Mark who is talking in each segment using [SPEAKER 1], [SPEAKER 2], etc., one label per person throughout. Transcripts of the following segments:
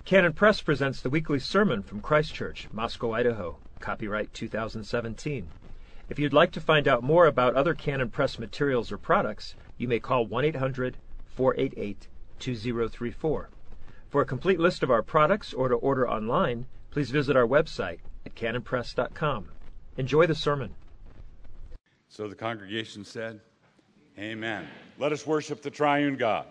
[SPEAKER 1] Canon Press presents the weekly sermon from Christ Church, Moscow, Idaho, copyright 2017. If you'd like to find out more about other Canon Press materials or products, you may call 1-800-488-2034. For a complete list of our products or to order online, please visit our website at canonpress.com. Enjoy the sermon.
[SPEAKER 2] So the congregation said, Amen. Let us worship the triune God.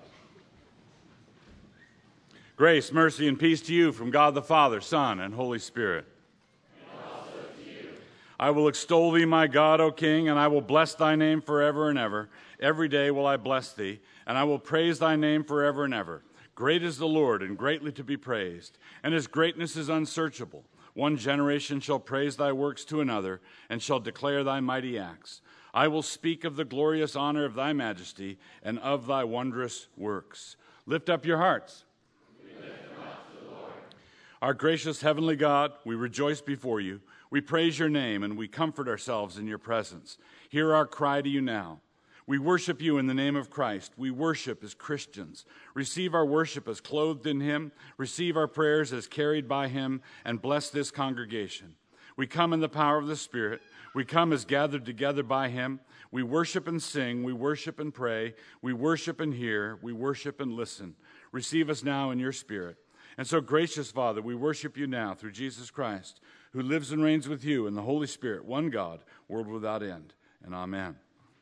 [SPEAKER 2] Grace, mercy, and peace to you from God the Father, Son, and Holy Spirit.
[SPEAKER 3] And also to you.
[SPEAKER 2] I will extol thee, my God, O King, and I will bless thy name forever and ever. Every day will I bless thee, and I will praise thy name forever and ever. Great is the Lord, and greatly to be praised, and his greatness is unsearchable. One generation shall praise thy works to another, and shall declare thy mighty acts. I will speak of the glorious honor of thy majesty, and of thy wondrous works. Lift up your hearts. Our gracious heavenly God, we rejoice before you. We praise your name, and we comfort ourselves in your presence. Hear our cry to you now. We worship you in the name of Christ. We worship as Christians. Receive our worship as clothed in him. Receive our prayers as carried by him, and bless this congregation. We come in the power of the Spirit. We come as gathered together by him. We worship and sing. We worship and pray. We worship and hear. We worship and listen. Receive us now in your Spirit. And so, gracious Father, we worship you now through Jesus Christ, who lives and reigns with you in the Holy Spirit, one God, world without end. And amen.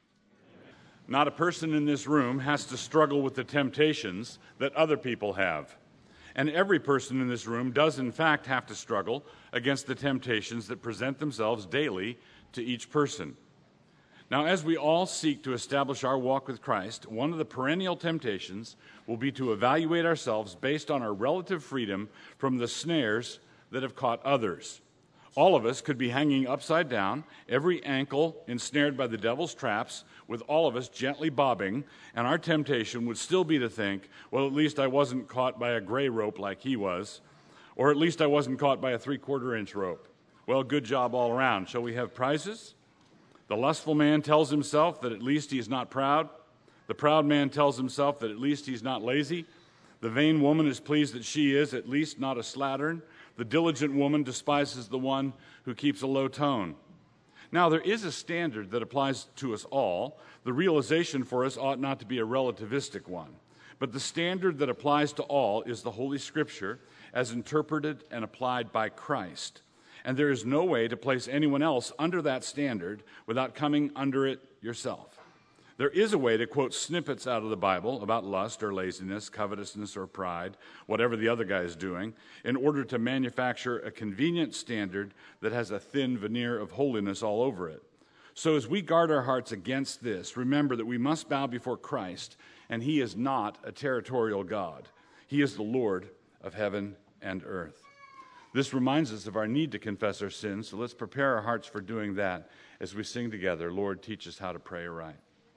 [SPEAKER 2] Not a person in this room has to struggle with the temptations that other people have. And every person in this room does, in fact, have to struggle against the temptations that present themselves daily to each person. Now, as we all seek to establish our walk with Christ, one of the perennial temptations will be to evaluate ourselves based on our relative freedom from the snares that have caught others. All of us could be hanging upside down, every ankle ensnared by the devil's traps, with all of us gently bobbing, and our temptation would still be to think, well, at least I wasn't caught by a gray rope like he was, or at least I wasn't caught by a 3/4-inch rope. Well, good job all around. Shall we have prizes? The lustful man tells himself that at least he's not proud. The proud man tells himself that at least he's not lazy. The vain woman is pleased that she is at least not a slattern. The diligent woman despises the one who keeps a low tone. Now, there is a standard that applies to us all. The realization for us ought not to be a relativistic one. But the standard that applies to all is the Holy Scripture as interpreted and applied by Christ. And there is no way to place anyone else under that standard without coming under it yourself. There is a way to quote snippets out of the Bible about lust or laziness, covetousness or pride, whatever the other guy is doing, in order to manufacture a convenient standard that has a thin veneer of holiness all over it. So as we guard our hearts against this, remember that we must bow before Christ, and he is not a territorial God. He is the Lord of heaven and earth. This reminds us of our need to confess our sins, so let's prepare our hearts for doing that as we sing together, Lord, teach us how to pray aright.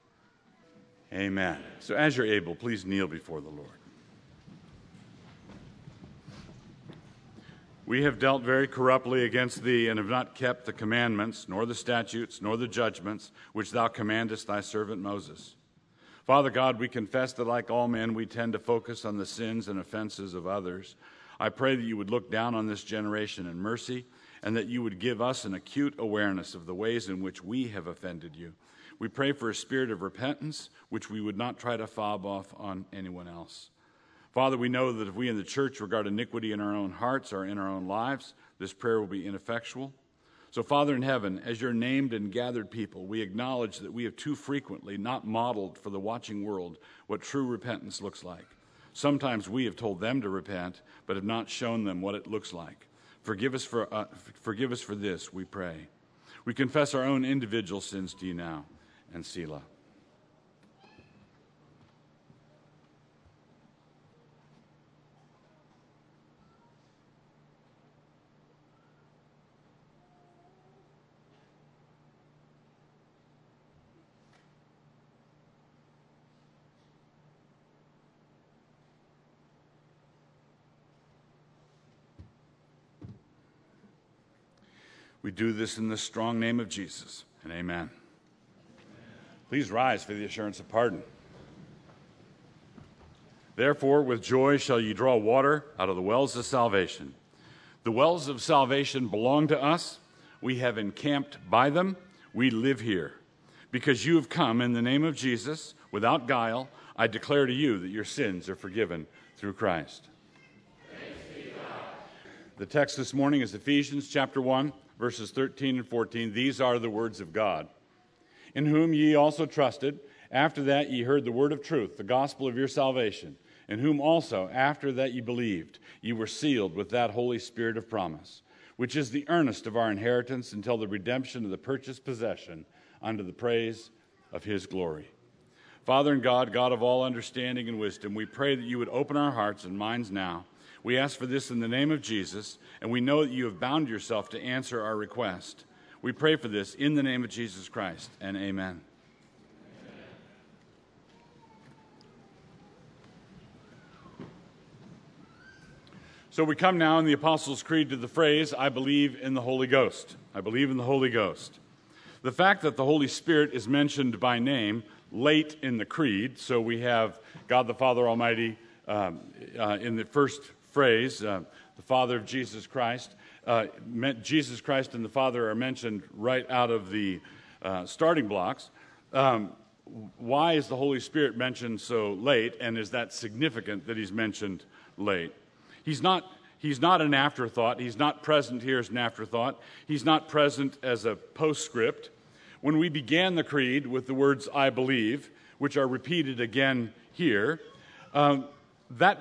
[SPEAKER 2] Amen. So as you're able, please kneel before the Lord. We have dealt very corruptly against thee, and have not kept the commandments, nor the statutes, nor the judgments, which thou commandest thy servant Moses. Father God, we confess that like all men, we tend to focus on the sins and offenses of others. I pray that you would look down on this generation in mercy, and that you would give us an acute awareness of the ways in which we have offended you. We pray for a spirit of repentance, which we would not try to fob off on anyone else. Father, we know that if we in the church regard iniquity in our own hearts or in our own lives, this prayer will be ineffectual. So, Father in heaven, as your named and gathered people, we acknowledge that we have too frequently not modeled for the watching world what true repentance looks like. Sometimes we have told them to repent, but have not shown them what it looks like. Forgive us for this, we pray. We confess our own individual sins to you now, and Selah. We do this in the strong name of Jesus, and amen. Please rise for the assurance of pardon. Therefore, with joy shall ye draw water out of the wells of salvation. The wells of salvation belong to us. We have encamped by them. We live here. Because you have come in the name of Jesus, without guile, I declare to you that your sins are forgiven through Christ. The text this morning is Ephesians chapter 1, verses 13 and 14. These are the words of God. In whom ye also trusted, after that ye heard the word of truth, the gospel of your salvation, in whom also, after that ye believed, ye were sealed with that Holy Spirit of promise, which is the earnest of our inheritance until the redemption of the purchased possession, unto the praise of his glory. Father and God, God of all understanding and wisdom, we pray that you would open our hearts and minds now. We ask for this in the name of Jesus, and we know that you have bound yourself to answer our request. We pray for this in the name of Jesus Christ, and amen. So we come now in the Apostles' Creed to the phrase, I believe in the Holy Ghost. I believe in the Holy Ghost. The fact that the Holy Spirit is mentioned by name late in the Creed, so we have God the Father Almighty in the first phrase, the Father of Jesus Christ. Jesus Christ and the Father are mentioned right out of the starting blocks. Why is the Holy Spirit mentioned so late, and is that significant that he's mentioned late? He's not an afterthought. He's not present here as an afterthought. He's not present as a postscript. When we began the Creed with the words, I believe, which are repeated again here, that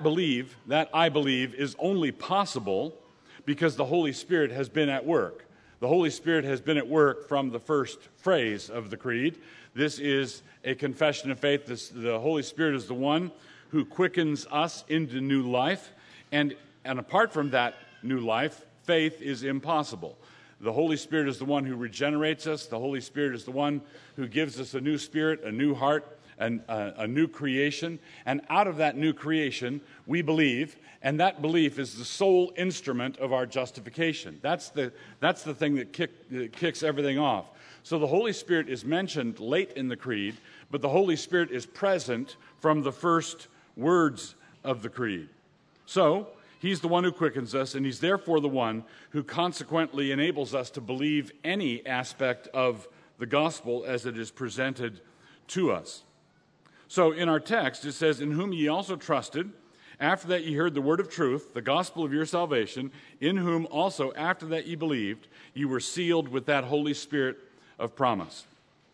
[SPEAKER 2] I believe, is only possible because the Holy Spirit has been at work. The Holy Spirit has been at work from the first phrase of the Creed. This is a confession of faith. The Holy Spirit is the one who quickens us into new life. And apart from that new life, faith is impossible. The Holy Spirit is the one who regenerates us. The Holy Spirit is the one who gives us a new spirit, a new heart, and a new creation. And out of that new creation, we believe, and that belief is the sole instrument of our justification. That's the thing that kicks everything off. So the Holy Spirit is mentioned late in the Creed, but the Holy Spirit is present from the first words of the Creed. So, he's the one who quickens us, and he's therefore the one who consequently enables us to believe any aspect of the gospel as it is presented to us. So, in our text, it says, in whom ye also trusted, after that ye heard the word of truth, the gospel of your salvation, in whom also after that ye believed, ye were sealed with that Holy Spirit of promise.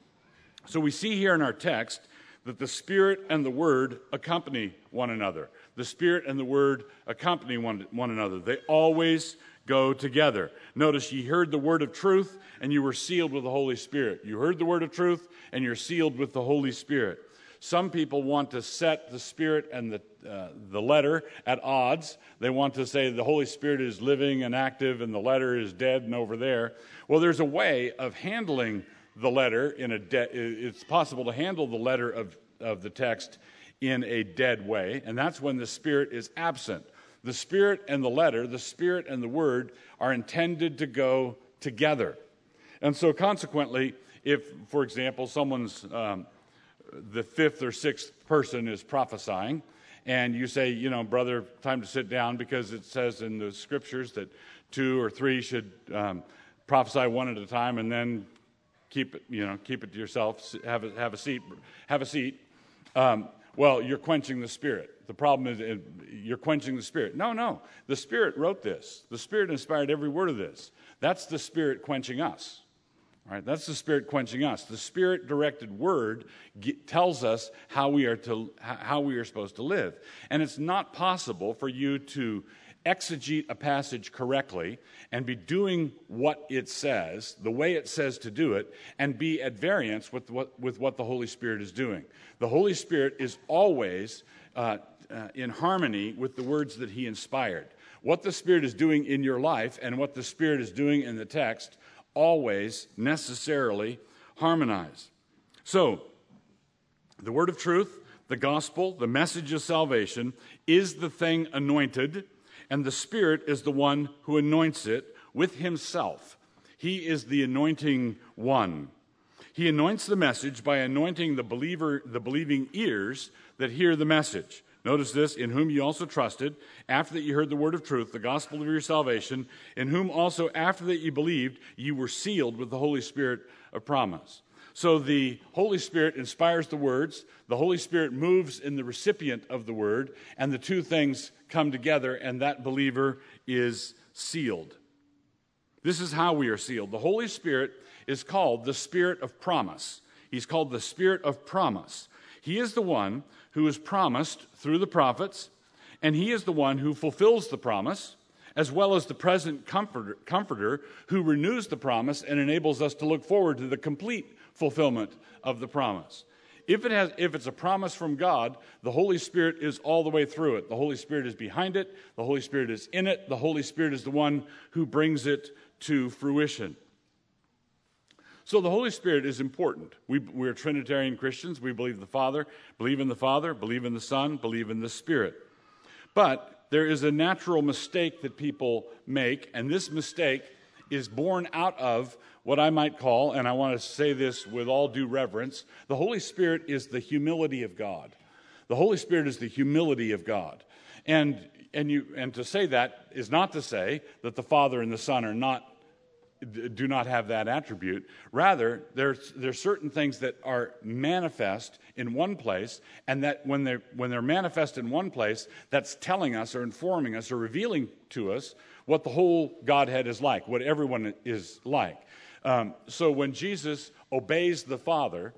[SPEAKER 2] So we see here in our text that the Spirit and the Word accompany one another. The Spirit and the Word accompany one another. They always go together. Notice, ye heard the word of truth, and you were sealed with the Holy Spirit. You heard the word of truth, and you're sealed with the Holy Spirit. Some people want to set the Spirit and the letter at odds. They want to say the Holy Spirit is living and active, and the letter is dead and over there. Well, there's a way of handling the letter it's possible to handle the letter of the text in a dead way, and that's when the Spirit is absent. The Spirit and the letter, the Spirit and the Word are intended to go together. And so consequently, if, for example, someone's the fifth or sixth person is prophesying, and you say, brother, time to sit down, because it says in the scriptures that 2 or 3 should prophesy one at a time, and then keep it to yourself. Have a seat. Well, you're quenching the Spirit. The problem is you're quenching the Spirit. No. The Spirit wrote this. The Spirit inspired every word of this. That's the Spirit quenching us. All right, that's the Spirit quenching us. The Spirit-directed Word tells us how we are supposed to live, and it's not possible for you to exegete a passage correctly and be doing what it says, the way it says to do it, and be at variance with what the Holy Spirit is doing. The Holy Spirit is always in harmony with the words that He inspired. What the Spirit is doing in your life and what the Spirit is doing in the text always necessarily harmonize. So, the word of truth, the gospel, the message of salvation is the thing anointed, and the Spirit is the one who anoints it with Himself. He is the anointing one. He anoints the message by anointing the believing ears that hear the message. Notice this, in whom you also trusted, after that you heard the word of truth, the gospel of your salvation, in whom also after that you believed, you were sealed with the Holy Spirit of promise. So the Holy Spirit inspires the words, the Holy Spirit moves in the recipient of the word, and the two things come together, and that believer is sealed. This is how we are sealed. The Holy Spirit is called the Spirit of promise. He's called the Spirit of promise. He is the one who is promised through the prophets, and he is the one who fulfills the promise, as well as the present comforter who renews the promise and enables us to look forward to the complete fulfillment of the promise. If it's a promise from God, the Holy Spirit is all the way through it. The Holy Spirit is behind it. The Holy Spirit is in it. The Holy Spirit is the one who brings it to fruition. So the Holy Spirit is important. We're Trinitarian Christians. We believe in the Father, believe in the Son, believe in the Spirit. But there is a natural mistake that people make, and this mistake is born out of what I might call, and I want to say this with all due reverence, the Holy Spirit is the humility of God. The Holy Spirit is the humility of God. And to say that is not to say that the Father and the Son do not have that attribute. Rather, there's certain things that are manifest in one place, and that when they're manifest in one place, that's telling us or informing us or revealing to us what the whole Godhead is like, what everyone is like. So when Jesus obeys the Father,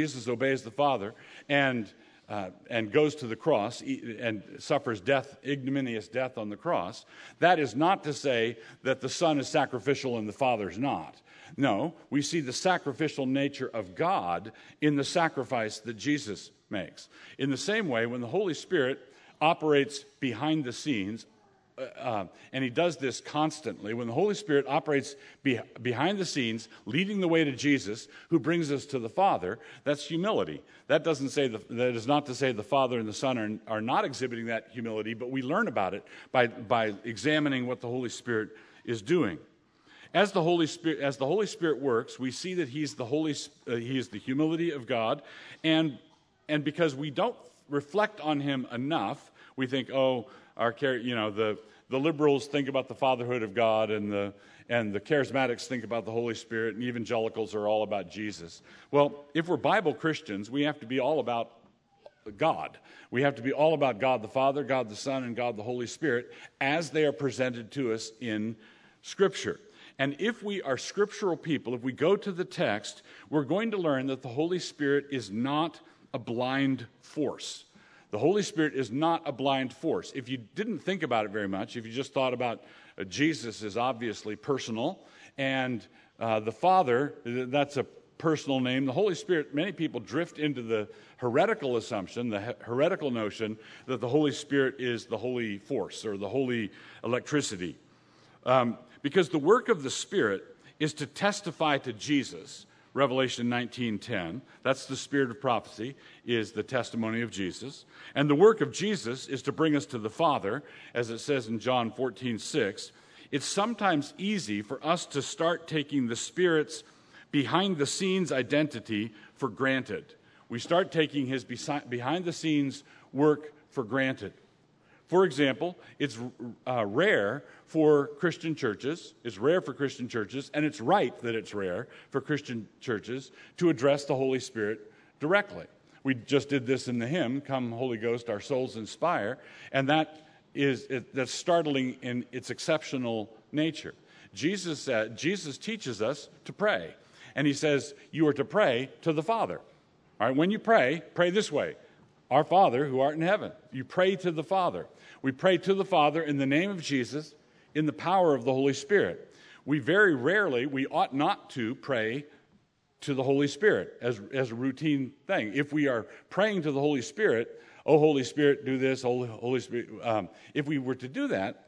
[SPEAKER 2] and goes to the cross and suffers death, ignominious death on the cross, that is not to say that the Son is sacrificial and the Father's not. No, we see the sacrificial nature of God in the sacrifice that Jesus makes. In the same way, when the Holy Spirit operates behind the scenes, and he does this constantly, when the Holy Spirit operates behind the scenes, leading the way to Jesus, who brings us to the Father, that's humility. That is not to say the Father and the Son are not exhibiting that humility, but we learn about it by examining what the Holy Spirit is doing. As the Holy Spirit works, we see that he is the humility of God, and because we don't reflect on him enough, we think, the liberals think about the fatherhood of God, and the charismatics think about the Holy Spirit, and evangelicals are all about Jesus. Well, if we're Bible Christians, we have to be all about God. We have to be all about God the Father, God the Son, and God the Holy Spirit as they are presented to us in Scripture. And if we are scriptural people, if we go to the text, we're going to learn that the Holy Spirit is not a blind force. The Holy Spirit is not a blind force. If you didn't think about it very much, if you just thought about Jesus is obviously personal, and the Father, that's a personal name. The Holy Spirit, many people drift into the heretical assumption, the heretical notion that the Holy Spirit is the holy force or the holy electricity. Because the work of the Spirit is to testify to Jesus. Revelation 19:10, that's the spirit of prophecy, is the testimony of Jesus. And the work of Jesus is to bring us to the Father, as it says in John 14:6. It's sometimes easy for us to start taking the Spirit's behind-the-scenes identity for granted. We start taking his behind-the-scenes work for granted. For example, it's rare for Christian churches, and it's right that it's rare for Christian churches to address the Holy Spirit directly. We just did this in the hymn, "Come, Holy Ghost, our souls inspire," and that's startling in its exceptional nature. Jesus teaches us to pray, and he says you are to pray to the Father. All right, when you pray this way: Our Father who art in heaven. You pray to the Father. We pray to the Father in the name of Jesus, in the power of the Holy Spirit. We ought not to pray to the Holy Spirit as a routine thing. If we are praying to the Holy Spirit, "Oh, Holy Spirit, do this, Holy Spirit," if we were to do that,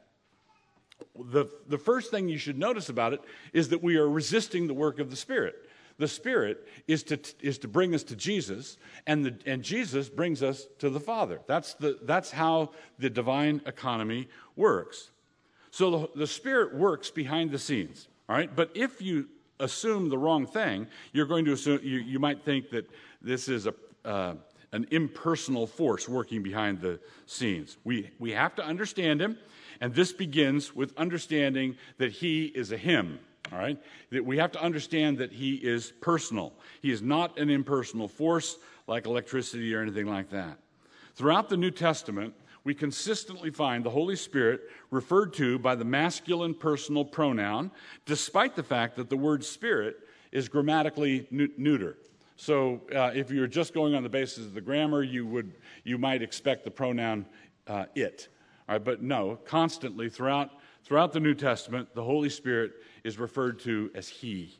[SPEAKER 2] the first thing you should notice about it is that we are resisting the work of the Spirit. The Spirit is to bring us to Jesus, and Jesus brings us to the Father. That's how the divine economy works. So the Spirit works behind the scenes. All right, but if you assume the wrong thing, you're going to assume you might think that this is an impersonal force working behind the scenes. We have to understand him, and this begins with understanding that he is a him, all right? That we have to understand that he is personal. He is not an impersonal force like electricity or anything like that. Throughout the New Testament, we consistently find the Holy Spirit referred to by the masculine personal pronoun, despite the fact that the word spirit is grammatically neuter. So if you're just going on the basis of the grammar, you might expect the pronoun it. All right, but no, constantly throughout the New Testament, the Holy Spirit is referred to as he,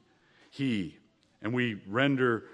[SPEAKER 2] and we render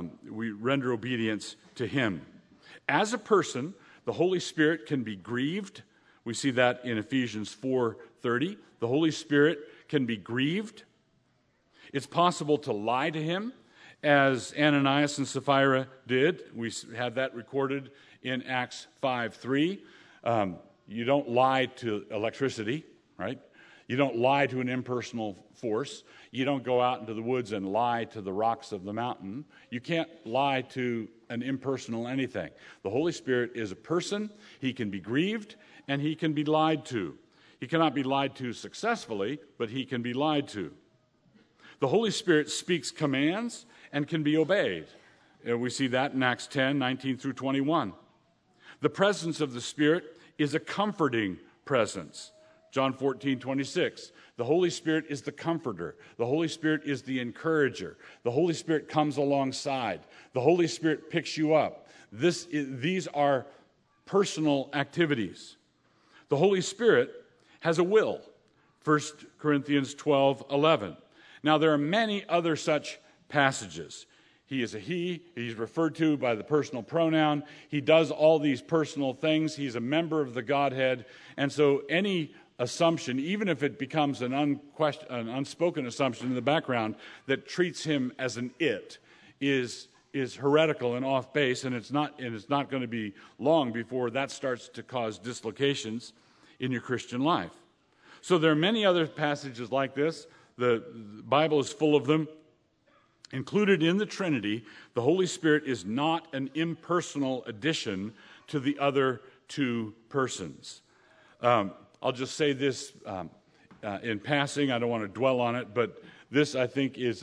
[SPEAKER 2] obedience to him. As a person, the Holy Spirit can be grieved. We see that in Ephesians 4:30. The Holy Spirit can be grieved. It's possible to lie to him, as Ananias and Sapphira did. We have that recorded in Acts 5:3. You don't lie to electricity, right? You don't lie to an impersonal force. You don't go out into the woods and lie to the rocks of the mountain. You can't lie to an impersonal anything. The Holy Spirit is a person. He can be grieved, and he can be lied to. He cannot be lied to successfully, but he can be lied to. The Holy Spirit speaks commands and can be obeyed. We see that in Acts 10:19 through 21. The presence of the Spirit is a comforting presence. John 14:26. The Holy Spirit is the comforter. The Holy Spirit is the encourager. The Holy Spirit comes alongside. The Holy Spirit picks you up. These are personal activities. The Holy Spirit has a will. 1 Corinthians 12:11. Now, there are many other such passages. He is a he. He's referred to by the personal pronoun. He does all these personal things. He's a member of the Godhead. And so any assumption, even if it becomes an unspoken assumption in the background that treats him as an it, is heretical and off base, and it's not going to be long before that starts to cause dislocations in your Christian life. So there are many other passages like this. The Bible is full of them. Included in the Trinity, the Holy Spirit is not an impersonal addition to the other two persons. I'll just say this in passing. I don't want to dwell on it, but this I think it's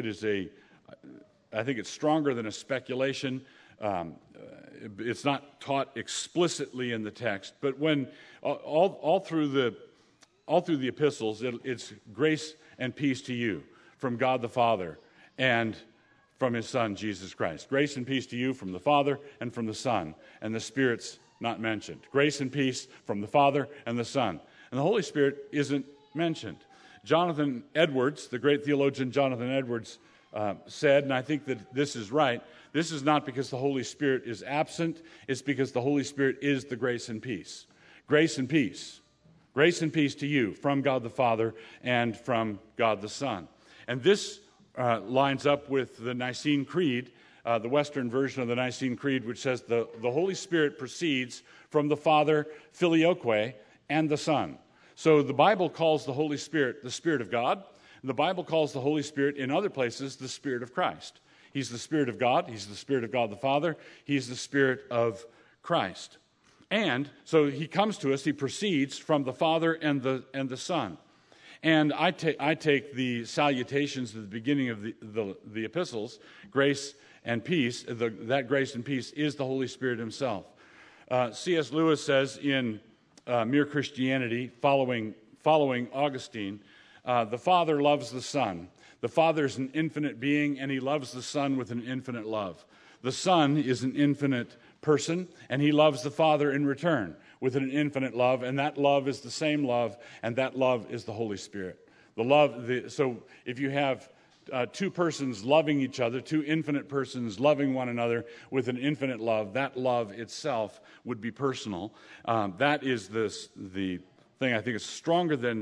[SPEAKER 2] stronger than a speculation. It's not taught explicitly in the text, but when all through the epistles, it's grace and peace to you from God the Father and from his Son, Jesus Christ. Grace and peace to you from the Father and from the Son, and the Spirit's not mentioned. Grace and peace from the Father and the Son. And the Holy Spirit isn't mentioned. Jonathan Edwards, the great theologian Jonathan Edwards, said, and I think that this is right, this is not because the Holy Spirit is absent, it's because the Holy Spirit is the grace and peace. Grace and peace. Grace and peace to you from God the Father and from God the Son. And this lines up with the Nicene Creed, the Western version of the Nicene Creed, which says the Holy Spirit proceeds from the Father, Filioque, and the Son. So the Bible calls the Holy Spirit the Spirit of God. The Bible calls the Holy Spirit in other places the Spirit of Christ. He's the Spirit of God. He's the Spirit of God the Father. He's the Spirit of Christ. And so he comes to us, he proceeds from the Father and the Son. And I take the salutations at the beginning of the epistles, grace and peace, that grace and peace is the Holy Spirit himself. C.S. Lewis says in Mere Christianity, following Augustine, the Father loves the Son. The Father is an infinite being, and he loves the Son with an infinite love. The Son is an infinite person, and he loves the Father in return with an infinite love, and that love is the same love, and that love is the Holy Spirit. So if you have two persons loving each other, two infinite persons loving one another with an infinite love, that love itself would be personal. That is the thing I think is stronger than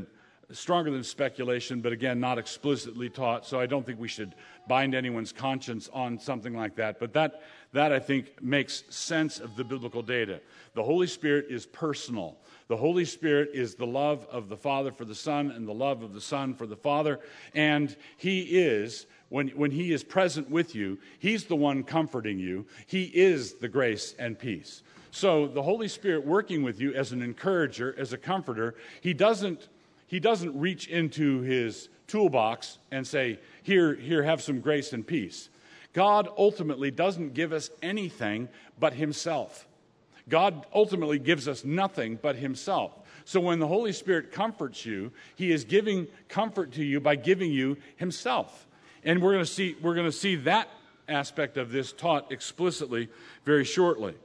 [SPEAKER 2] stronger than speculation, but again, not explicitly taught, so I don't think we should bind anyone's conscience on something like that. But that I think makes sense of the biblical data. The Holy Spirit is personal. The Holy Spirit is the love of the Father for the Son and the love of the Son for the Father, and He is, when He is present with you, He's the one comforting you. He is the grace and peace. So the Holy Spirit working with you as an encourager, as a comforter, He doesn't reach into His toolbox and say, here, have some grace and peace. God ultimately doesn't give us anything but Himself. God ultimately gives us nothing but Himself. So when the Holy Spirit comforts you, He is giving comfort to you by giving you Himself. And we're going to see that aspect of this taught explicitly very shortly.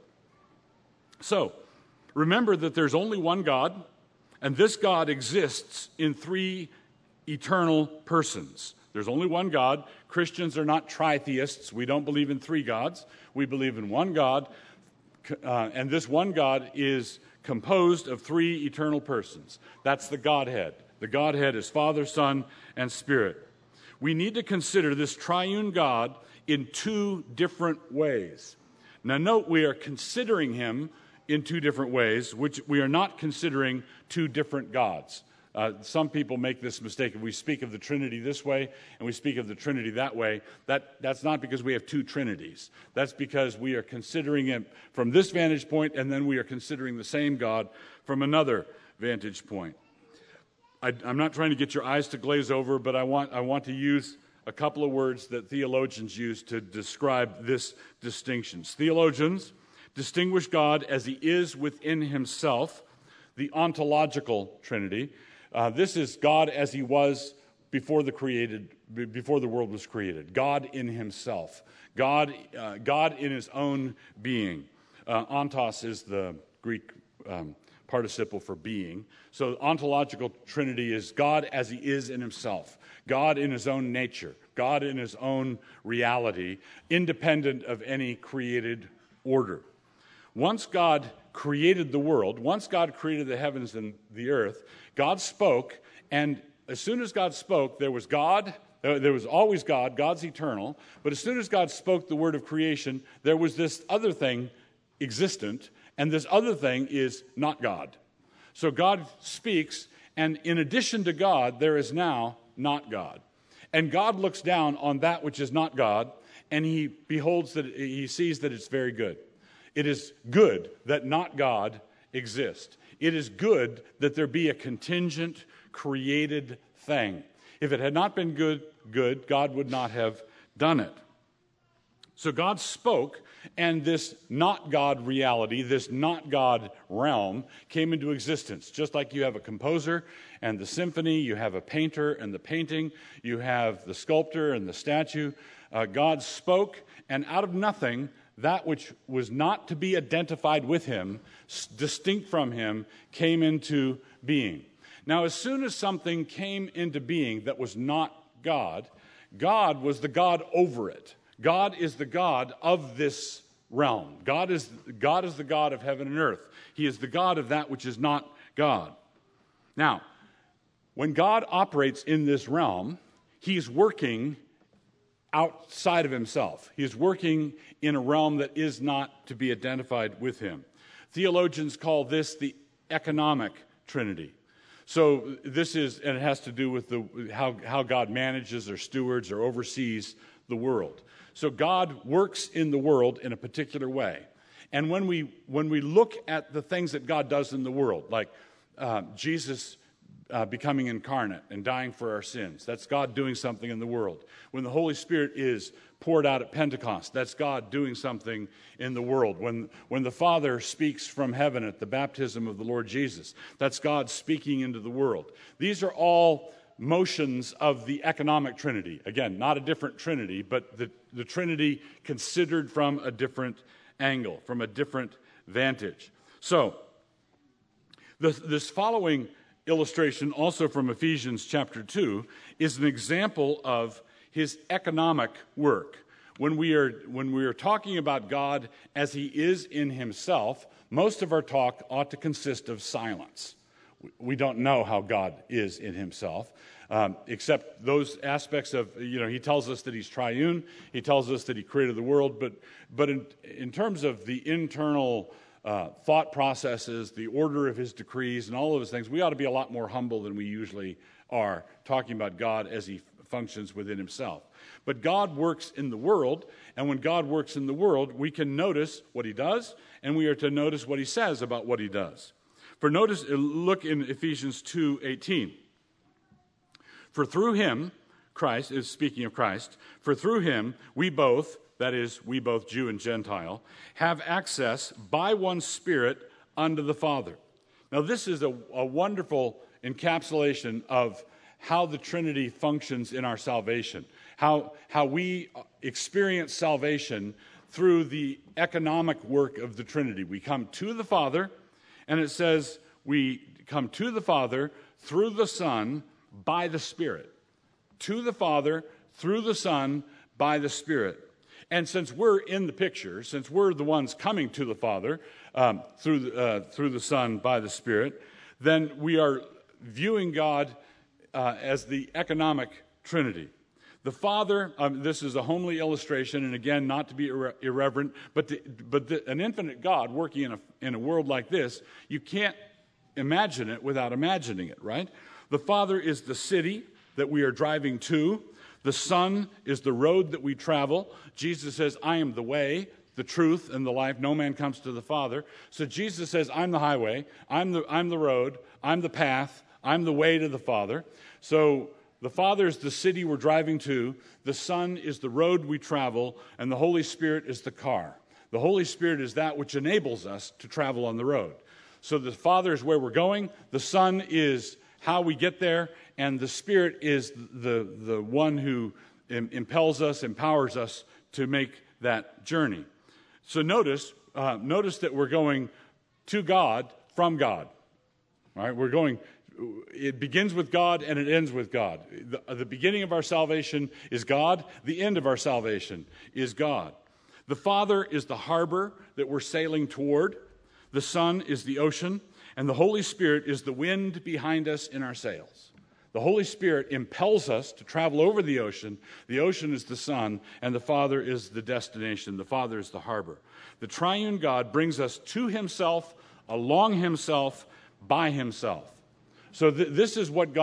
[SPEAKER 2] So, remember that there's only one God, and this God exists in three eternal persons. There's only one God. Christians are not tritheists. We don't believe in three gods. We believe in one God, and this one God is composed of three eternal persons. That's the Godhead. The Godhead is Father, Son, and Spirit. We need to consider this triune God in two different ways. Now note, we are considering Him in two different ways, which we are not considering two different gods. Some people make this mistake. If we speak of the Trinity this way and we speak of the Trinity that way, that's not because we have two Trinities. That's because we are considering Him from this vantage point, and then we are considering the same God from another vantage point. I'm not trying to get your eyes to glaze over, but I want to use a couple of words that theologians use to describe this distinction. Theologians distinguish God as He is within Himself, the ontological Trinity. This is God as He was before the world was created. God in Himself. God in His own being. Ontos is the Greek participle for being. So ontological Trinity is God as He is in Himself. God in His own nature. God in His own reality, independent of any created order. Once God created the world, once God created the heavens and the earth, God spoke, and as soon as God spoke, there was God. There was always God. God's eternal. But as soon as God spoke the word of creation, there was this other thing existent, and this other thing is not God. So God speaks, and in addition to God, there is now not God. And God looks down on that which is not God, and He sees that it's very good. It is good that not God exist. It is good that there be a contingent, created thing. If it had not been good, God would not have done it. So God spoke, and this not God reality, this not God realm came into existence. Just like you have a composer and the symphony, you have a painter and the painting, you have the sculptor and the statue. God spoke, and out of nothing, that which was not to be identified with Him, distinct from Him, came into being. Now, as soon as something came into being that was not God, God was the God over it. God is the God of this realm. God is the God of heaven and earth. He is the God of that which is not God. Now, when God operates in this realm, He's working outside of Himself. He is working in a realm that is not to be identified with Him. Theologians call this the economic Trinity. So this is, and it has to do with how God manages or stewards or oversees the world. So God works in the world in a particular way. And when we look at the things that God does in the world, like Jesus becoming incarnate and dying for our sins, that's God doing something in the world. When the Holy Spirit is poured out at Pentecost, that's God doing something in the world. When the Father speaks from heaven at the baptism of the Lord Jesus, that's God speaking into the world. These are all motions of the economic Trinity. Again, not a different Trinity, but the Trinity considered from a different angle, from a different vantage. So, this following illustration, also from Ephesians chapter 2, is an example of His economic work. When we are talking about God as He is in Himself, most of our talk ought to consist of silence. we don't know how God is in himself, except those aspects of, he tells us that he's triune, he tells us that he created the world, but in terms of the internal thought processes, the order of his decrees, and all of those things, we ought to be a lot more humble than we usually are, talking about God as he functions within himself. But God works in the world, and when God works in the world, we can notice what he does, and we are to notice what he says about what he does. Look in Ephesians 2:18. For through him, Christ is speaking of Christ, for through him we both, that is, we both Jew and Gentile, have access by one Spirit unto the Father. Now this is a wonderful encapsulation of how the Trinity functions in our salvation, how we experience salvation through the economic work of the Trinity. We come to the Father, and it says we come to the Father through the Son by the Spirit. To the Father through the Son by the Spirit. And since we're in the picture, since we're the ones coming to the Father through the Son by the Spirit, then we are viewing God as the economic Trinity. The Father, this is a homely illustration, and again, not to be irreverent, but an infinite God working in a world like this, you can't imagine it without imagining it, right? The Father is the city that we are driving to. The Son is the road that we travel. Jesus says, I am the way, the truth, and the life. No man comes to the Father. So Jesus says, I'm the highway, I'm the road, I'm the path, I'm the way to the Father. So the Father is the city we're driving to, the Son is the road we travel, and the Holy Spirit is the car. The Holy Spirit is that which enables us to travel on the road. So the Father is where we're going, the Son is how we get there, and the Spirit is the one who impels us, empowers us to make that journey. So notice that we're going to God from God. All right, it begins with God and it ends with God. The beginning of our salvation is God. The end of our salvation is God. The Father is the harbor that we're sailing toward. The Son is the ocean. And the Holy Spirit is the wind behind us in our sails. The Holy Spirit impels us to travel over the ocean. The ocean is the sun, and the Father is the destination. The Father is the harbor. The triune God brings us to himself, along himself, by himself. So this is why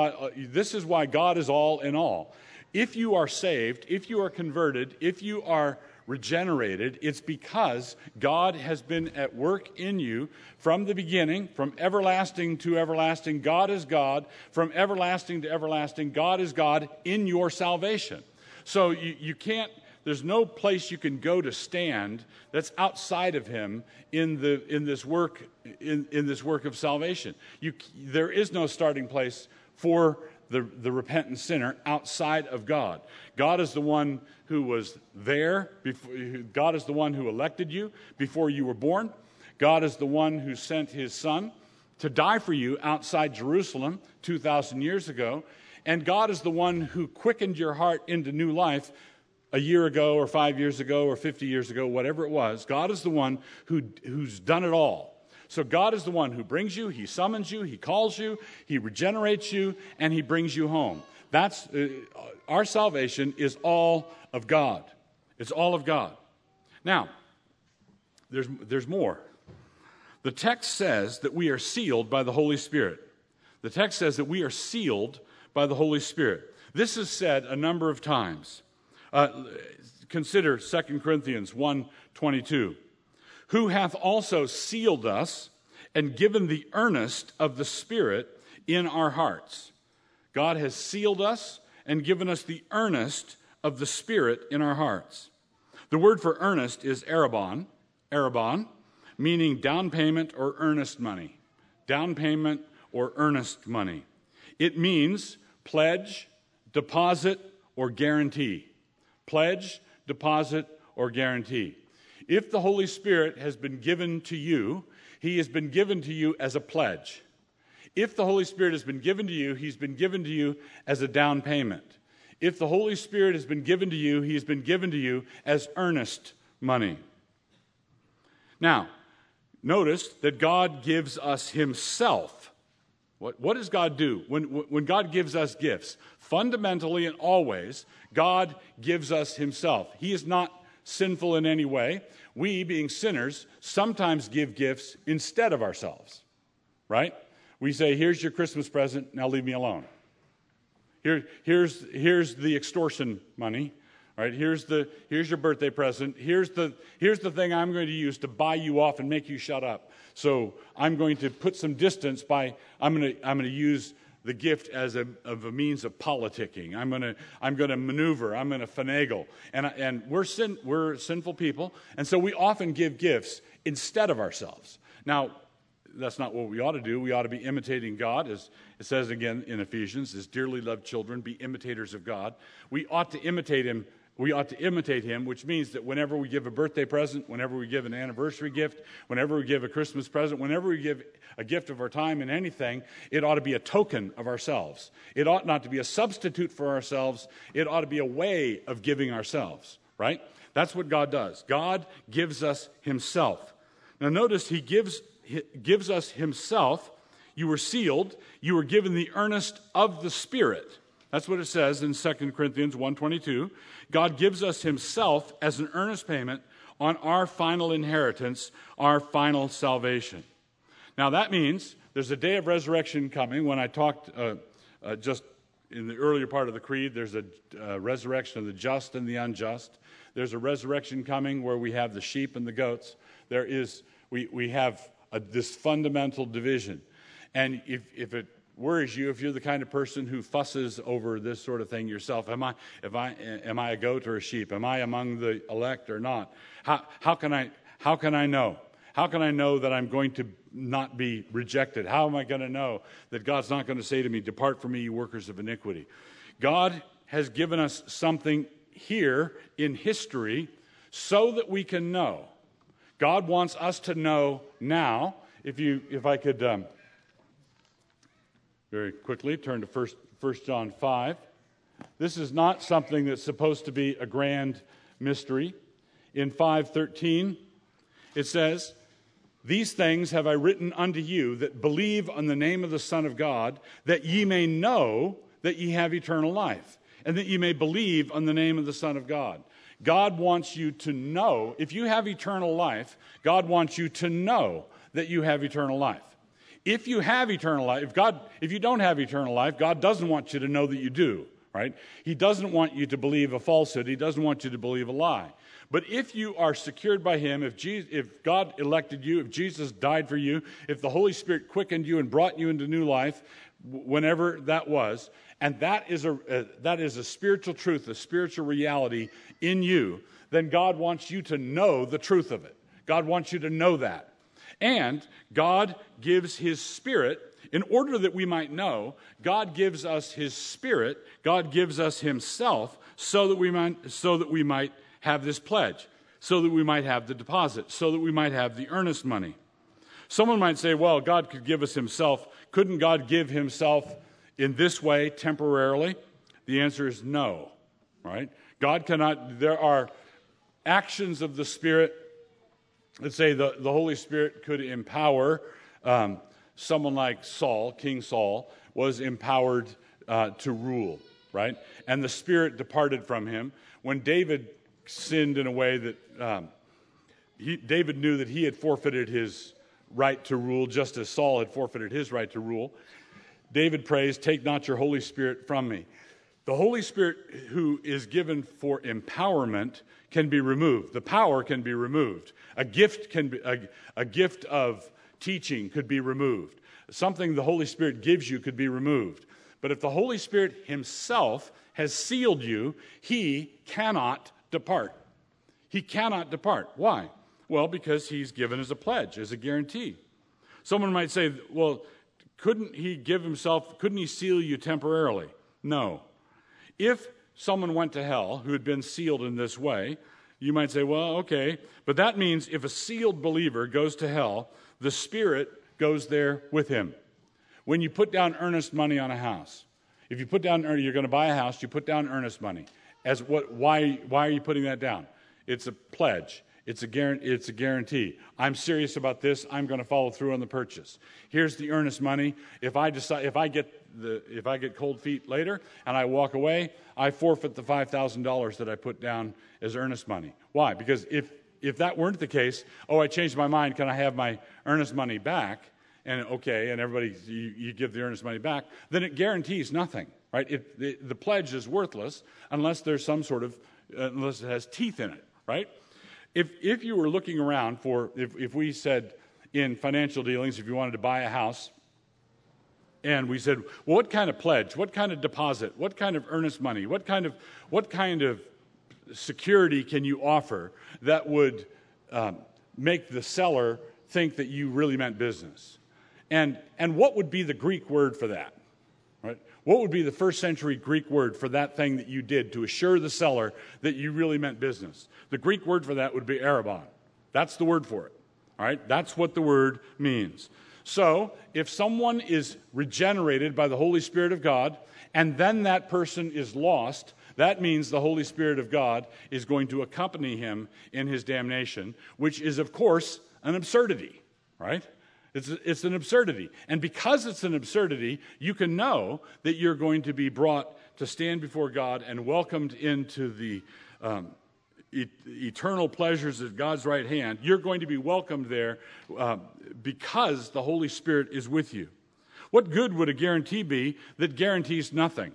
[SPEAKER 2] God is all in all. If you are saved, if you are converted, if you are regenerated, it's because God has been at work in you from the beginning, from everlasting to everlasting. God is God. From everlasting to everlasting, God is God in your salvation. So you can't, there's no place you can go to stand that's outside of him in this work of salvation. There is no starting place for the repentant sinner outside of God. God is the one who was there before. God is the one who elected you before you were born. God is the one who sent his Son to die for you outside Jerusalem 2,000 years ago. And God is the one who quickened your heart into new life a year ago or 5 years ago or 50 years ago, whatever it was. God is the one who's done it all. So God is the one who brings you, he summons you, he calls you, he regenerates you, and he brings you home. That's our salvation is all of God. It's all of God. Now, there's more. The text says that we are sealed by the Holy Spirit. The text says that we are sealed by the Holy Spirit. This is said a number of times. Consider 2 Corinthians 1:22. Who hath also sealed us and given the earnest of the Spirit in our hearts. God has sealed us and given us the earnest of the Spirit in our hearts. The word for earnest is arabon, meaning down payment or earnest money. Down payment or earnest money. It means pledge, deposit, or guarantee. Pledge, deposit, or guarantee. If the Holy Spirit has been given to you, he has been given to you as a pledge. If the Holy Spirit has been given to you, he's been given to you as a down payment. If the Holy Spirit has been given to you, he's been given to you as earnest money. Now, notice that God gives us himself What does God do? When God gives us gifts, fundamentally and always, God gives us himself. He is not sinful in any way. We, being sinners, sometimes give gifts instead of ourselves, right? We say, here's your Christmas present, now leave me alone. Here's the extortion money, right? Here's your birthday present. Here's the thing I'm going to use to buy you off and make you shut up. So I'm going to put some distance by I'm going to use the gift as a means of politicking. I'm going to maneuver. I'm going to finagle. And we're sinful people, and so we often give gifts instead of ourselves. Now, that's not what we ought to do. We ought to be imitating God, as it says again in Ephesians, as dearly loved children, be imitators of God. We ought to imitate him. We ought to imitate him, which means that whenever we give a birthday present, whenever we give an anniversary gift, whenever we give a Christmas present, whenever we give a gift of our time in anything, it ought to be a token of ourselves. It ought not to be a substitute for ourselves. It ought to be a way of giving ourselves, right? That's what God does. God gives us himself. Now notice he gives us himself. You were sealed. You were given the earnest of the Spirit. That's what it says in 2 Corinthians 1:22. God gives us himself as an earnest payment on our final inheritance, our final salvation. Now that means there's a day of resurrection coming. When I talked just in the earlier part of the creed, there's a resurrection of the just and the unjust. There's a resurrection coming where we have the sheep and the goats. We have this fundamental division. And if it worries you, if you're the kind of person who fusses over this sort of thing yourself, am I a goat or a sheep? Am I among the elect or not? How can I know? How can I know that I'm going to not be rejected? How am I going to know that God's not going to say to me, "Depart from me, you workers of iniquity"? God has given us something here in history so that we can know. God wants us to know now. If I could very quickly turn to 1 John 5. This is not something that's supposed to be a grand mystery. In 5:13, it says, "These things have I written unto you that believe on the name of the Son of God, that ye may know that ye have eternal life, and that ye may believe on the name of the Son of God." God wants you to know. If you have eternal life, God wants you to know that you have eternal life. If you have eternal life, if you don't have eternal life, God doesn't want you to know that you do, right? He doesn't want you to believe a falsehood. He doesn't want you to believe a lie. But if you are secured by him, if God elected you, if Jesus died for you, if the Holy Spirit quickened you and brought you into new life, whenever that was, and that is a spiritual truth, a spiritual reality in you, then God wants you to know the truth of it. God wants you to know that. And God gives his Spirit, in order that we might know, God gives us his Spirit, God gives us himself, so that we might have this pledge, so that we might have the deposit, so that we might have the earnest money. Someone might say, well, God could give us himself. Couldn't God give himself in this way temporarily? The answer is no, right? God cannot. There are actions of the Spirit. Let's say the Holy Spirit could empower someone like Saul. King Saul was empowered to rule, right? And the Spirit departed from him. When David sinned in a way that David knew that he had forfeited his right to rule, just as Saul had forfeited his right to rule, David prays, "Take not your Holy Spirit from me." The Holy Spirit who is given for empowerment can be removed. The power can be removed. A gift of teaching could be removed. Something the Holy Spirit gives you could be removed. But if the Holy Spirit himself has sealed you, he cannot depart. He cannot depart. Why? Well, because he's given as a pledge, as a guarantee. Someone might say, well, couldn't he seal you temporarily? No. If someone went to hell who had been sealed in this way, you might say, well, okay, but that means if a sealed believer goes to hell, the Spirit goes there with him. When you put down earnest money on a house, if you put down, you're going to buy a house, you put down earnest money. Why are you putting that down? It's a pledge. It's a guarantee. I'm serious about this. I'm going to follow through on the purchase. Here's the earnest money. If I get cold feet later and I walk away, I forfeit the $5,000 that I put down as earnest money. Why? Because if that weren't the case, I changed my mind. Can I have my earnest money back? And okay, and everybody you give the earnest money back, then it guarantees nothing, right? The pledge is worthless unless there's some sort of unless it has teeth in it, right? If you were looking around for, if we said in financial dealings, if you wanted to buy a house, and we said, well, what kind of pledge, what kind of deposit, what kind of earnest money, what kind of security can you offer that would make the seller think that you really meant business? And what would be the Greek word for that? Right? What would be the first century Greek word for that thing that you did to assure the seller that you really meant business? The Greek word for that would be arrabon. That's the word for it. All right? That's what the word means. So, if someone is regenerated by the Holy Spirit of God, and then that person is lost, that means the Holy Spirit of God is going to accompany him in his damnation, which is, of course, an absurdity, right? It's an absurdity. And because it's an absurdity, you can know that you're going to be brought to stand before God and welcomed into the eternal pleasures of God's right hand. You're going to be welcomed there because the Holy Spirit is with you. What good would a guarantee be that guarantees nothing?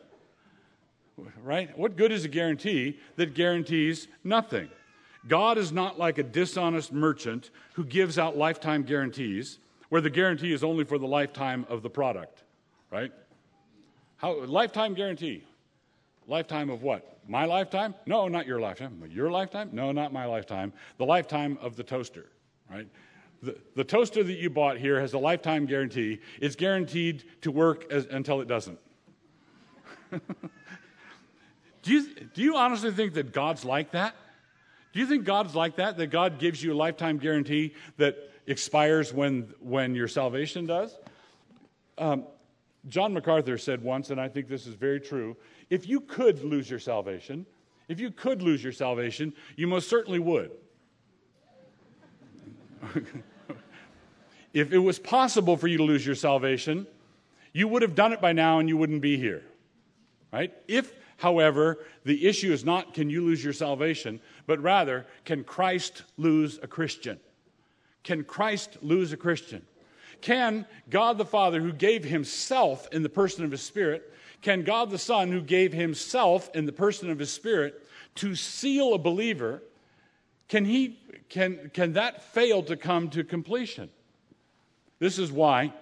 [SPEAKER 2] Right? What good is a guarantee that guarantees nothing? God is not like a dishonest merchant who gives out lifetime guarantees where the guarantee is only for the lifetime of the product, right? Lifetime guarantee. Lifetime of what? My lifetime? No, not your lifetime. Your lifetime? No, not my lifetime. The lifetime of the toaster, right? The toaster that you bought here has a lifetime guarantee. It's guaranteed to work until it doesn't. Do you honestly think that God's like that? Do you think God's like that? That God gives you a lifetime guarantee that expires when your salvation does? John MacArthur said once, and I think this is very true, if you could lose your salvation, you most certainly would. If it was possible for you to lose your salvation, you would have done it by now and you wouldn't be here. Right? If, however, the issue is not can you lose your salvation, but rather, can Christ lose a Christian? Can Christ lose a Christian? Can God the Father, who gave himself in the person of his Spirit, can God the Son, who gave himself in the person of his Spirit, to seal a believer, can that fail to come to completion? This is why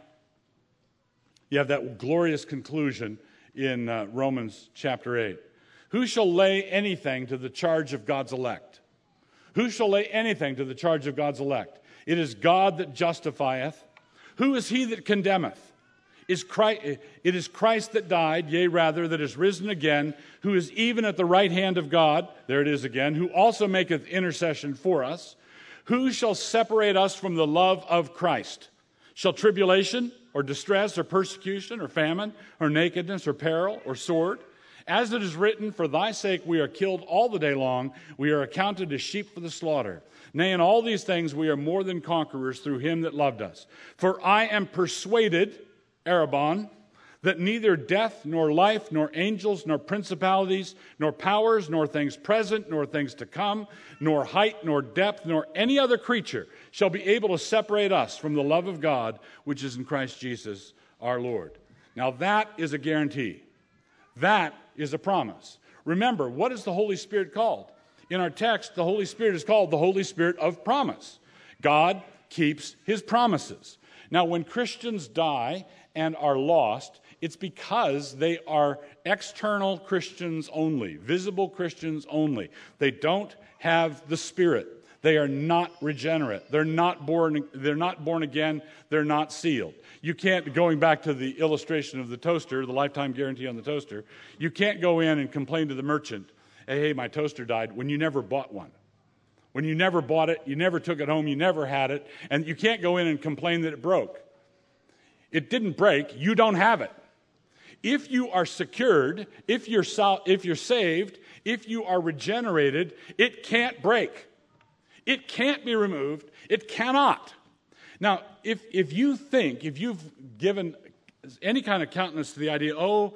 [SPEAKER 2] you have that glorious conclusion in Romans chapter 8. Who shall lay anything to the charge of God's elect? Who shall lay anything to the charge of God's elect? It is God that justifieth. Who is he that condemneth? It is Christ that died, yea, rather, that is risen again, who is even at the right hand of God, there it is again, who also maketh intercession for us. Who shall separate us from the love of Christ? Shall tribulation, or distress, or persecution, or famine, or nakedness, or peril, or sword? As it is written, for thy sake we are killed all the day long, we are accounted as sheep for the slaughter. Nay, in all these things we are more than conquerors through him that loved us. For I am persuaded, arrabon, that neither death, nor life, nor angels, nor principalities, nor powers, nor things present, nor things to come, nor height, nor depth, nor any other creature shall be able to separate us from the love of God, which is in Christ Jesus our Lord. Now that is a guarantee. That is a promise. Remember, what is the Holy Spirit called? In our text, the Holy Spirit is called the Holy Spirit of promise. God keeps his promises. Now, when Christians die and are lost, it's because they are external Christians only, visible Christians only. They don't have the Spirit. They are not regenerate. They're not born again. They're not sealed. You can't, going back to the illustration of the toaster, the lifetime guarantee on the toaster, you can't go in and complain to the merchant, hey, my toaster died, when you never bought one. When you never bought it, you never took it home, you never had it, and you can't go in and complain that it broke. It didn't break, you don't have it. If you are secured, if you're saved, if you are regenerated, it can't break. It can't be removed. It cannot. Now, if you've given any kind of countenance to the idea,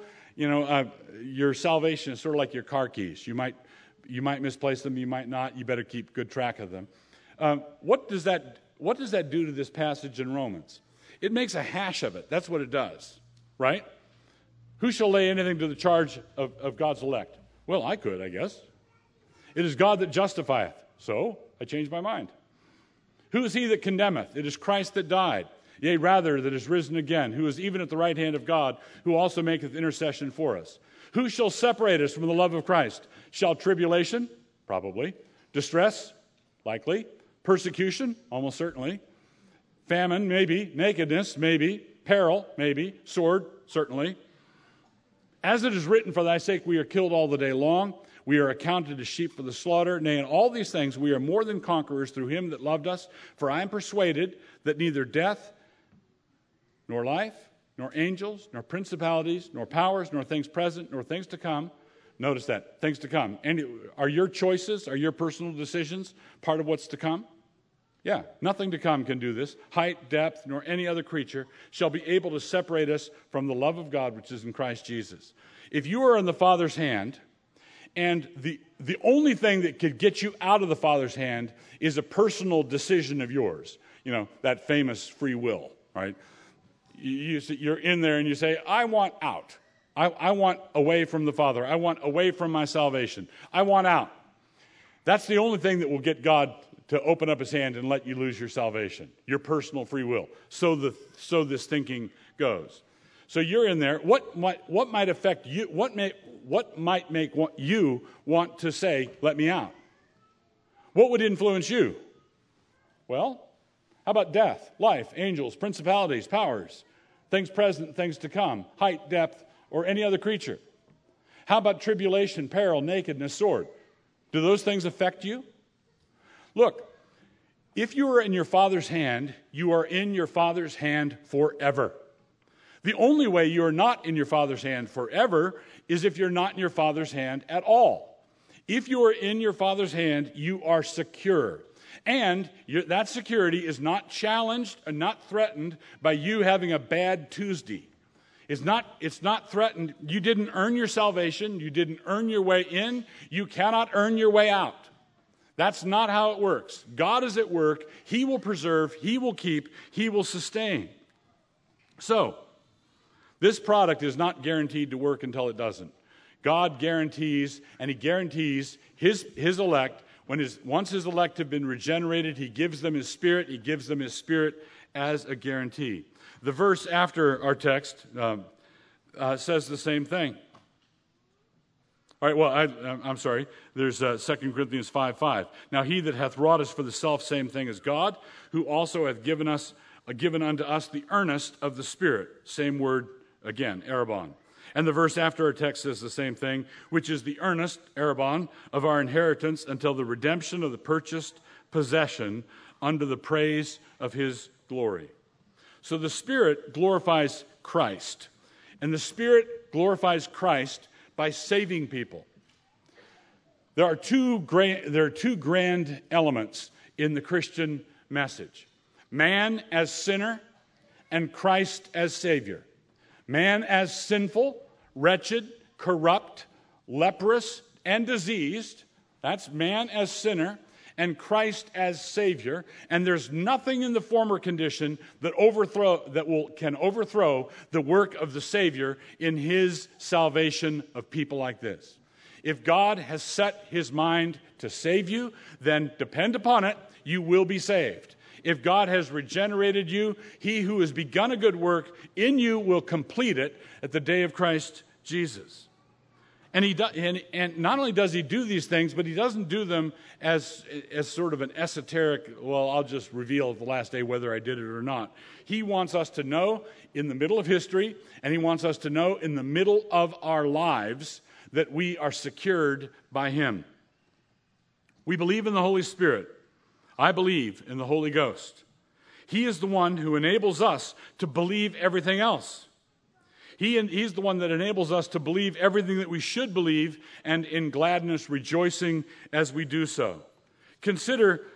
[SPEAKER 2] your salvation is sort of like your car keys. You might misplace them, you might not. You better keep good track of them. What does that do to this passage in Romans? It makes a hash of it. That's what it does, right? Who shall lay anything to the charge of God's elect? Well, I could, I guess. It is God that justifieth. So I changed my mind. Who is he that condemneth? It is Christ that died. Yea, rather, that is risen again, who is even at the right hand of God, who also maketh intercession for us. Who shall separate us from the love of Christ? Shall tribulation? Probably. Distress? Likely. Persecution? Almost certainly. Famine? Maybe. Nakedness? Maybe. Peril? Maybe. Sword? Certainly. As it is written, for thy sake we are killed all the day long. We are accounted as sheep for the slaughter. Nay, in all these things we are more than conquerors through him that loved us. For I am persuaded that neither death, nor life, nor angels, nor principalities, nor powers, nor things present, nor things to come. Notice that, things to come. And are your choices, are your personal decisions part of what's to come? Yeah, nothing to come can do this. Height, depth, nor any other creature shall be able to separate us from the love of God which is in Christ Jesus. If you are in the Father's hand, and the only thing that could get you out of the Father's hand is a personal decision of yours, that famous free will, right? You're in there and you say, I want out. I want away from the Father. I want away from my salvation. I want out. That's the only thing that will get God to open up his hand and let you lose your salvation, your personal free will. So this thinking goes. So you're in there. What might affect you? What might make you want to say, let me out? What would influence you? Well, how about death, life, angels, principalities, powers, things present, things to come, height, depth, or any other creature? How about tribulation, peril, nakedness, sword? Do those things affect you? Look, if you are in your Father's hand, you are in your Father's hand forever. The only way you are not in your Father's hand forever is if you're not in your Father's hand at all. If you are in your Father's hand, you are secure. And that security is not challenged and not threatened by you having a bad Tuesday. It's not threatened. You didn't earn your salvation. You didn't earn your way in. You cannot earn your way out. That's not how it works. God is at work. He will preserve. He will keep. He will sustain. So, this product is not guaranteed to work until it doesn't. God guarantees, and he guarantees his elect. Once his elect have been regenerated, he gives them his Spirit. He gives them his Spirit as a guarantee. The verse after our text says the same thing. All right, well, I'm sorry. There's 2 Corinthians 5:5. Now he that hath wrought us for the self-same thing as God, who also hath given unto us the earnest of the Spirit. Same word again, arabon. And the verse after our text says the same thing, which is the earnest, arabon, of our inheritance until the redemption of the purchased possession unto the praise of his glory. So the Spirit glorifies Christ. And the Spirit glorifies Christ by saving people. There are two grand elements in the Christian message. Man as sinner and Christ as Savior. Man as sinful, wretched, corrupt, leprous, and diseased. That's man as sinner and Christ as Savior. And there's nothing in the former condition that can overthrow the work of the Savior in his salvation of people like this. If God has set his mind to save you, then depend upon it, you will be saved. If God has regenerated you, he who has begun a good work in you will complete it at the day of Christ Jesus. And not only does he do these things, but he doesn't do them as sort of an esoteric, well, I'll just reveal at the last day whether I did it or not. He wants us to know in the middle of history, and he wants us to know in the middle of our lives that we are secured by him. We believe in the Holy Spirit. I believe in the Holy Ghost. He is the one who enables us to believe everything else. He's the one that enables us to believe everything that we should believe, and in gladness rejoicing as we do so. Consider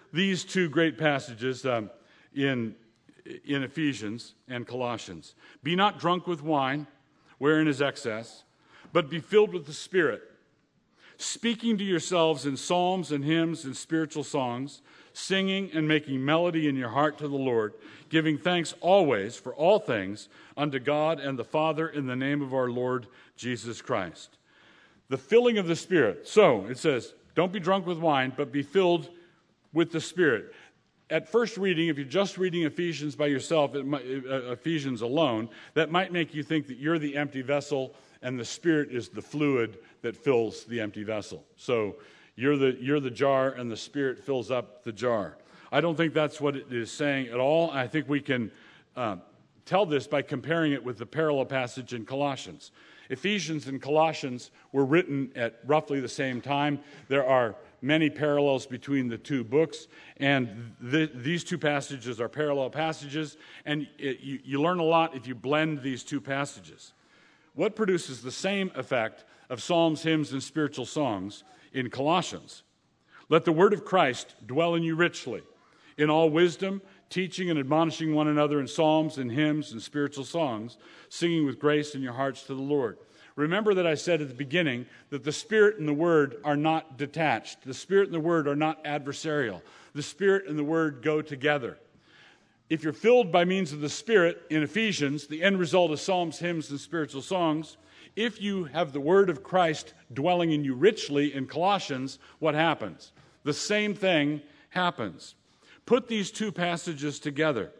[SPEAKER 2] these two great passages in Ephesians and Colossians. Be not drunk with wine, wherein is excess, but be filled with the Spirit, speaking to yourselves in psalms and hymns and spiritual songs, singing and making melody in your heart to the Lord, giving thanks always for all things unto God and the Father in the name of our Lord Jesus Christ. The filling of the Spirit. So it says, don't be drunk with wine, but be filled with the Spirit. At first reading, if you're just reading Ephesians by yourself, Ephesians alone, that might make you think that you're the empty vessel and the Spirit is the fluid that fills the empty vessel. So you're the jar and the Spirit fills up the jar. I don't think that's what it is saying at all. I think we can tell this by comparing it with the parallel passage in Colossians. Ephesians and Colossians were written at roughly the same time. There are many parallels between the two books, and these two passages are parallel passages, and you learn a lot if you blend these two passages. What produces the same effect of psalms, hymns, and spiritual songs in Colossians? Let the word of Christ dwell in you richly, in all wisdom, teaching and admonishing one another in psalms and hymns and spiritual songs, singing with grace in your hearts to the Lord. Remember that I said at the beginning that the Spirit and the Word are not detached. The Spirit and the Word are not adversarial. The Spirit and the Word go together. If you're filled by means of the Spirit in Ephesians, the end result is psalms, hymns, and spiritual songs. If you have the Word of Christ dwelling in you richly in Colossians, what happens? The same thing happens. Put these two passages together.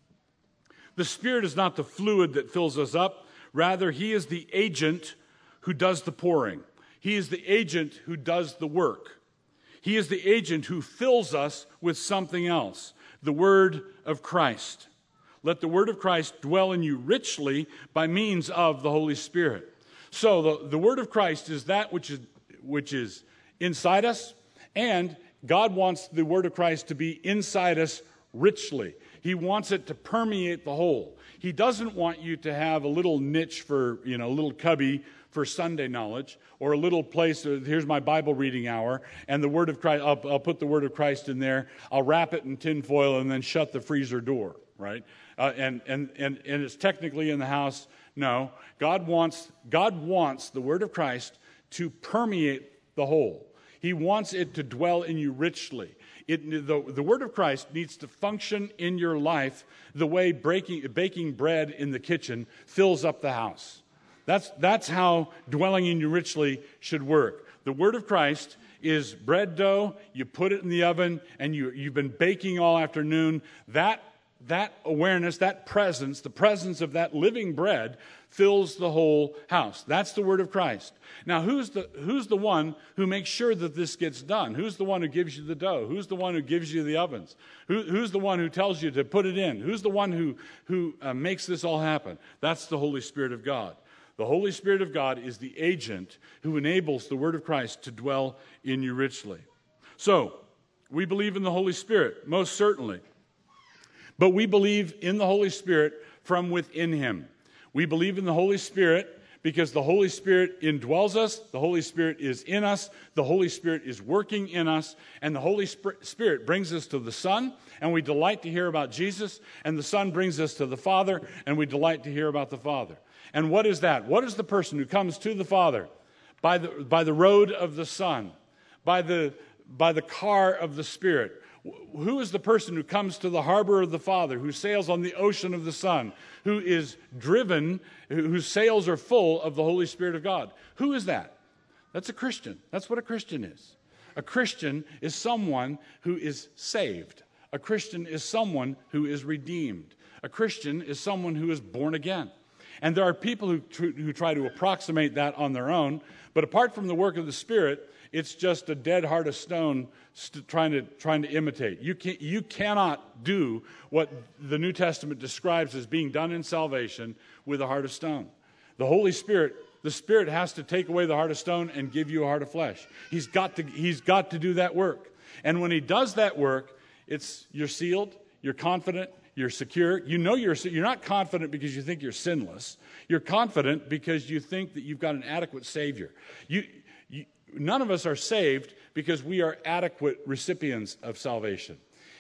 [SPEAKER 2] The Spirit is not the fluid that fills us up. Rather, He is the agent who does the pouring. He is the agent who does the work. He is the agent who fills us with something else, the Word of Christ. Let the Word of Christ dwell in you richly by means of the Holy Spirit. So the Word of Christ is that which is inside us, and God wants the Word of Christ to be inside us richly. He wants it to permeate the whole. He doesn't want you to have a little niche for, a little cubby for Sunday knowledge, or a little place, here's my Bible reading hour, and the Word of Christ, I'll put the Word of Christ in there, I'll wrap it in tin foil and then shut the freezer door, right? And it's technically in the house. No, God wants the Word of Christ to permeate the whole. He wants it to dwell in you richly. The Word of Christ needs to function in your life the way baking bread in the kitchen fills up the house. That's how dwelling in you richly should work. The Word of Christ is bread dough. You put it in the oven, and you've been baking all afternoon. That awareness, that presence, the presence of that living bread fills the whole house. That's the Word of Christ. Now, who's the one who makes sure that this gets done? Who's the one who gives you the dough? Who's the one who gives you the ovens? Who's the one who tells you to put it in? Who's the one who makes this all happen? That's the Holy Spirit of God. The Holy Spirit of God is the agent who enables the Word of Christ to dwell in you richly. So, we believe in the Holy Spirit, most certainly. But we believe in the Holy Spirit from within Him. We believe in the Holy Spirit because the Holy Spirit indwells us, the Holy Spirit is in us, the Holy Spirit is working in us, and the Holy Spirit brings us to the Son, and we delight to hear about Jesus, and the Son brings us to the Father, and we delight to hear about the Father. And what is that? What is the person who comes to the Father? By the road of the Son, by the car of the Spirit. Who is the person who comes to the harbor of the Father, who sails on the ocean of the Son, who is driven, whose sails are full of the Holy Spirit of God? Who is that? That's a Christian. That's what a Christian is. A Christian is someone who is saved. A Christian is someone who is redeemed. A Christian is someone who is born again. And there are people who try to approximate that on their own, but apart from the work of the Spirit, it's just a dead heart of stone trying to imitate. You cannot do what the New Testament describes as being done in salvation with a heart of stone. The Holy Spirit, the Spirit has to take away the heart of stone and give you a heart of flesh. He's got to do that work. And when He does that work, you're sealed, you're confident, you're secure. You're not confident because you think you're sinless. You're confident because you think that you've got an adequate Savior. None of us are saved because we are adequate recipients of salvation.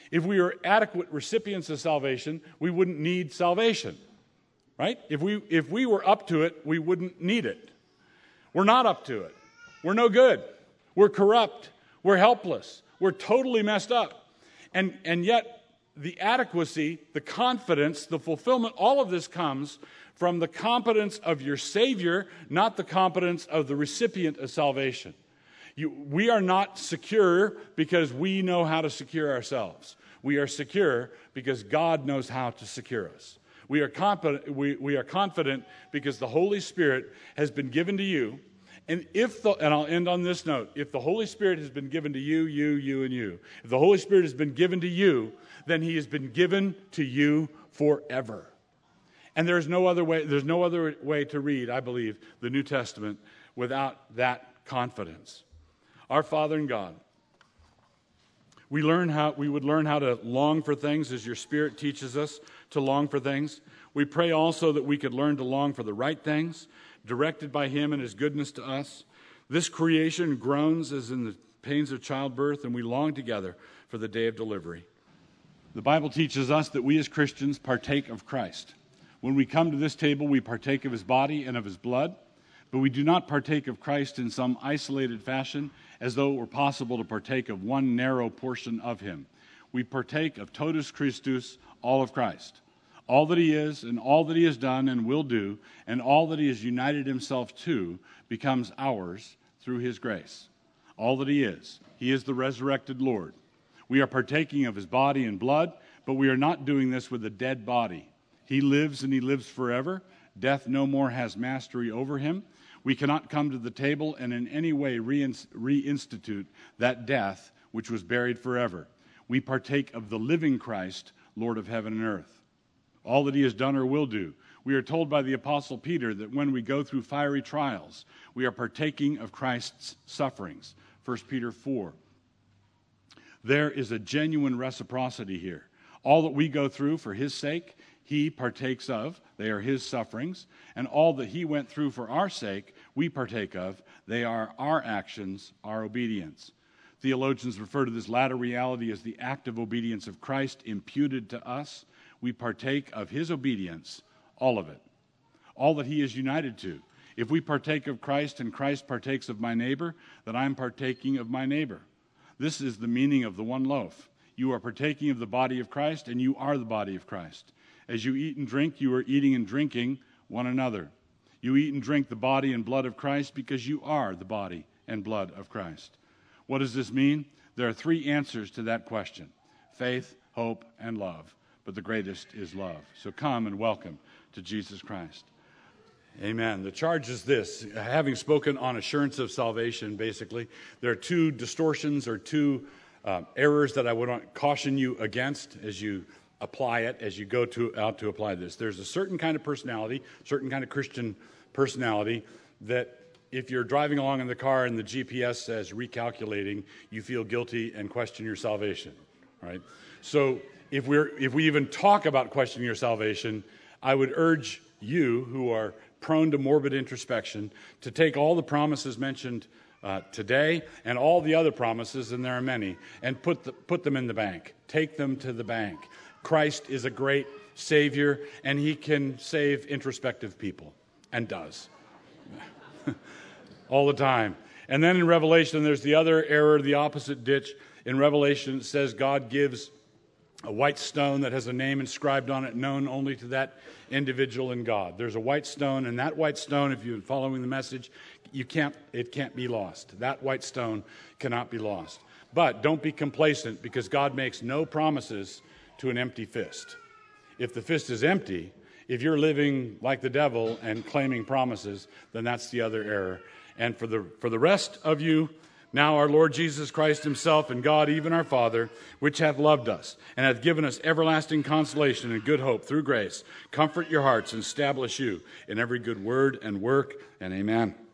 [SPEAKER 2] If we were adequate recipients of salvation, we wouldn't need salvation, right? If we were up to it, we wouldn't need it. We're not up to it. We're no good. We're corrupt. We're helpless. We're totally messed up. And yet, the adequacy, the confidence, the fulfillment, all of this comes from the competence of your Savior, not the competence of the recipient of salvation. We are not secure because we know how to secure ourselves. We are secure because God knows how to secure us. We are confident because the Holy Spirit has been given to you. And and I'll end on this note, if the Holy Spirit has been given to you, and you, if the Holy Spirit has been given to you, then he has been given to you forever. And there's no other way to read, I believe, the New Testament without that confidence. Our Father in God, we would learn how to long for things as your Spirit teaches us to long for things. We pray also that we could learn to long for the right things, directed by him and his goodness to us. This creation groans as in the pains of childbirth, and we long together for the day of delivery. The Bible teaches us that we as Christians partake of Christ. When we come to this table, we partake of his body and of his blood, but we do not partake of Christ in some isolated fashion as though it were possible to partake of one narrow portion of him. We partake of totus Christus, all of Christ. All that he is and all that he has done and will do and all that he has united himself to becomes ours through his grace. All that he is the resurrected Lord. We are partaking of his body and blood, but we are not doing this with a dead body. He lives and he lives forever. Death no more has mastery over him. We cannot come to the table and in any way reinstitute that death which was buried forever. We partake of the living Christ, Lord of heaven and earth. All that he has done or will do. We are told by the Apostle Peter that when we go through fiery trials, we are partaking of Christ's sufferings. 1 Peter 4. There is a genuine reciprocity here. All that we go through for his sake, he partakes of. They are his sufferings. And all that he went through for our sake, we partake of. They are our actions, our obedience. Theologians refer to this latter reality as the active obedience of Christ imputed to us. We partake of his obedience, all of it, all that he is united to. If we partake of Christ and Christ partakes of my neighbor, then I'm partaking of my neighbor. This is the meaning of the one loaf. You are partaking of the body of Christ, and you are the body of Christ. As you eat and drink, you are eating and drinking one another. You eat and drink the body and blood of Christ because you are the body and blood of Christ. What does this mean? There are three answers to that question: faith, hope, and love. But the greatest is love. So come and welcome to Jesus Christ. Amen. The charge is this. Having spoken on assurance of salvation, basically, there are two distortions or two errors that I would want to caution you against as you apply it, as you go out to apply this. There's a certain kind of personality, certain kind of Christian personality, that if you're driving along in the car and the GPS says recalculating, you feel guilty and question your salvation, right? So if we even talk about questioning your salvation, I would urge you who are prone to morbid introspection to take all the promises mentioned today and all the other promises, and there are many, and put them in the bank. Take them to the bank. Christ is a great Savior, and he can save introspective people, and does. All the time. And then in Revelation, there's the other error, the opposite ditch. In Revelation, it says God gives a white stone that has a name inscribed on it, known only to that individual and God. There's a white stone, and that white stone, if you're following the message, it can't be lost. That white stone cannot be lost. But don't be complacent, because God makes no promises to an empty fist. If the fist is empty, if you're living like the devil and claiming promises, then that's the other error. And for the rest of you, now our Lord Jesus Christ himself and God, even our Father, which hath loved us and hath given us everlasting consolation and good hope through grace, comfort your hearts and establish you in every good word and work, and amen.